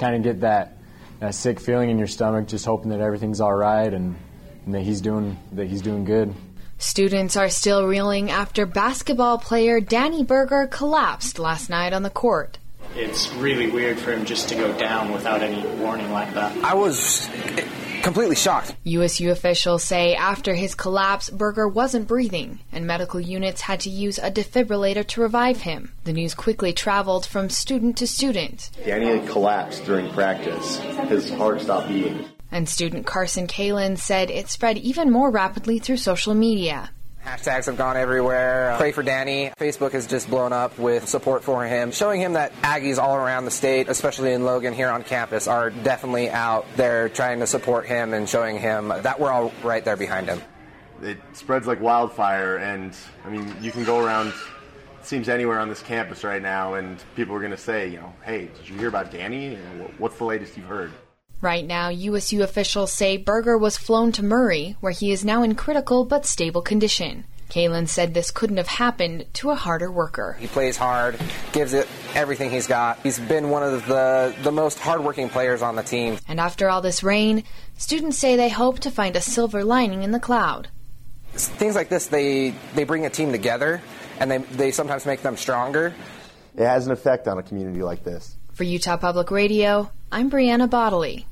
kind of get that sick feeling in your stomach, just hoping that everything's all right and that he's doing good. Students are still reeling after basketball player Danny Berger collapsed last night on the court. It's really weird for him just to go down without any warning like that. I was completely shocked. USU officials say after his collapse, Berger wasn't breathing, and medical units had to use a defibrillator to revive him. The news quickly traveled from student to student. Danny had collapsed during practice. His heart stopped beating. And student Carson Kalin said it spread even more rapidly through social media. Hashtags have gone everywhere. Pray for Danny. Facebook has just blown up with support for him, showing him that Aggies all around the state, especially in Logan here on campus, are definitely out there trying to support him and showing him that we're all right there behind him. It spreads like wildfire, and I mean, you can go around, it seems, anywhere on this campus right now, and people are going to say, hey, did you hear about Danny? What's the latest you've heard? Right now, USU officials say Berger was flown to Murray, where he is now in critical but stable condition. Kalin said this couldn't have happened to a harder worker. He plays hard, gives it everything he's got. He's been one of the most hardworking players on the team. And after all this rain, students say they hope to find a silver lining in the cloud. Things like this, they bring a team together, and they sometimes make them stronger. It has an effect on a community like this. For Utah Public Radio, I'm Brianna Bodley.